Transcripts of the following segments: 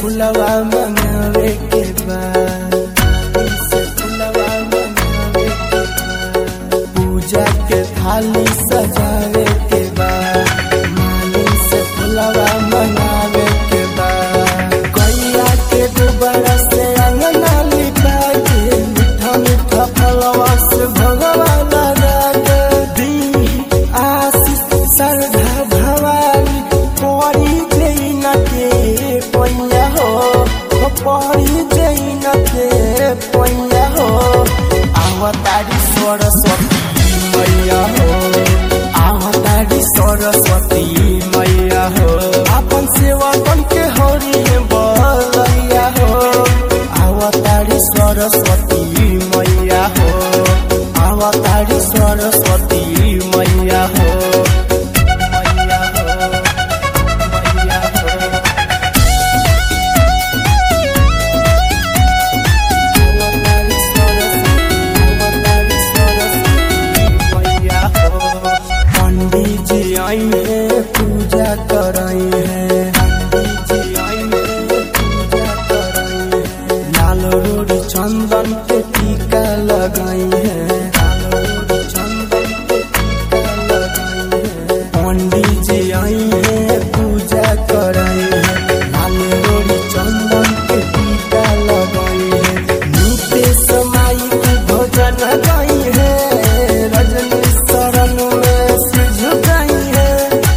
फुलवा मंगावे के बाद, पूजा के थाली सजावे के बाद, माली से फुलवा मंगावे के बाद, गैया के दुबारा से अंगना लिपा के, मीठा मीठा फलवा से भगवा लगा के, दी आशीष श्रद्धा भवानी पड़ी जैन के पैया हो, पड़ी जैन के पैया हो, आवतारी सरस्वती मैया हो, आवतारी सरस्वती मैया हो, अपन सेवकन के हरि बलैया हो, आवतारी सरस्वती मैया हो, आवतारी सरस्वती मैया हो। पूजा कराई है, लाल रोड़ी चंदन के टीका लगाई है, पंडित जी आई है पूजा कराई है, लाल रोड़ी चंदन के टीका लगाई है, नीचे समाई के भोजन गाई है, रजनी शरण में सिर झुकाई है,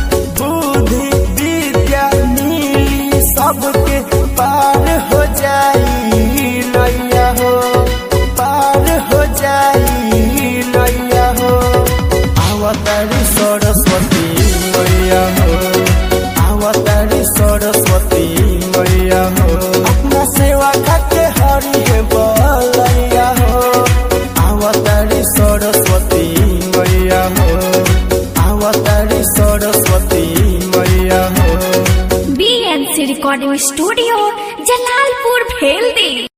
सबके पार हो जाई नैया हो, पार हो जाई नैया हो, आवतारी सरस्वती मैया हो, आवतारी सरस्वती मैया हो, अपना सेवा खाके हरि है बलैया हो, आवतारी सरस्वती मैया हो, आवतारी सरस्वती मैया हो। BNC रिकॉर्डिंग स्टूडियो जलालपुर भेल दी।